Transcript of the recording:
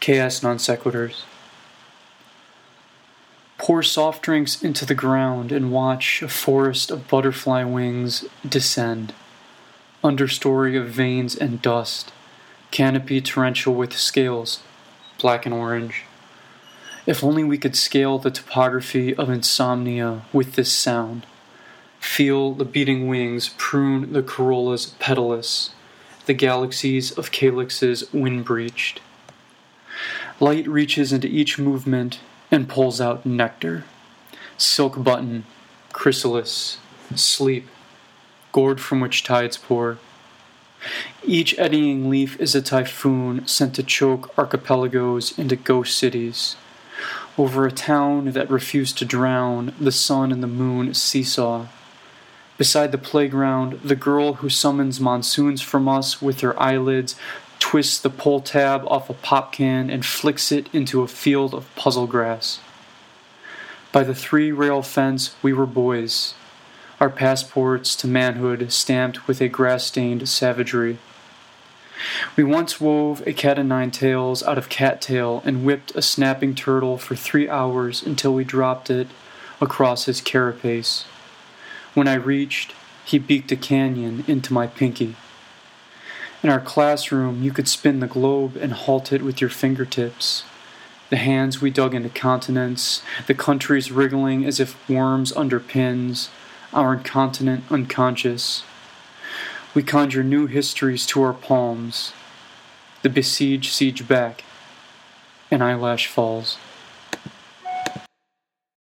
KS non sequiturs. Pour soft drinks into the ground and watch a forest of butterfly wings descend. Understory of veins and dust, canopy torrential with scales, black and orange. If only we could scale the topography of insomnia with this sound. Feel the beating wings prune the corolla's petalless, the galaxies of calyxes wind-breached. Light reaches into each movement and pulls out nectar. Silk button, chrysalis, sleep, gourd from which tides pour. Each eddying leaf is a typhoon sent to choke archipelagos into ghost cities. Over a town that refused to drown, the sun and the moon seesaw. Beside the playground, the girl who summons monsoons from us with her eyelids twists the pull tab off a pop can and flicks it into a field of puzzle grass. By the 3-rail fence, we were boys, our passports to manhood stamped with a grass-stained savagery. We once wove a cat o' nine tails out of cattail and whipped a snapping turtle for 3 hours until we dropped it across his carapace. When I reached, he beaked a canyon into my pinky. In our classroom, you could spin the globe and halt it with your fingertips. The hands we dug into continents, the countries wriggling as if worms under pins, our continent unconscious. We conjure new histories to our palms. The besieged siege back. An eyelash falls.